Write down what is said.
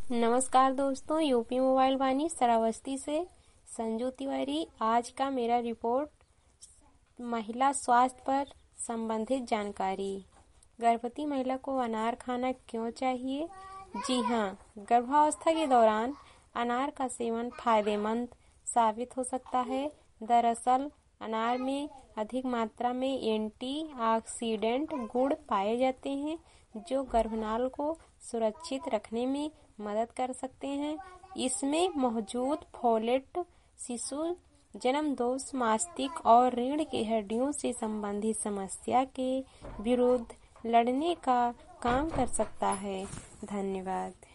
नमस्कार दोस्तों, UP mobile वाणी श्रावस्ती से संजू तिवारी। आज का मेरा रिपोर्ट महिला स्वास्थ्य पर संबंधित जानकारी। गर्भवती महिला को अनार खाना क्यों चाहिए? जी हाँ, गर्भावस्था के दौरान अनार का सेवन फायदेमंद साबित हो सकता है। दरअसल अनार में अधिक मात्रा में एंटीऑक्सीडेंट गुण पाए जाते हैं जो गर्भनाल को सुरक्षित रखने में मदद कर सकते हैं। इसमें मौजूद फोलेट शिशु जन्म दोष, मस्तिष्क और रीढ़ की हड्डियों से संबंधित समस्या के विरुद्ध लड़ने का काम कर सकता है। धन्यवाद।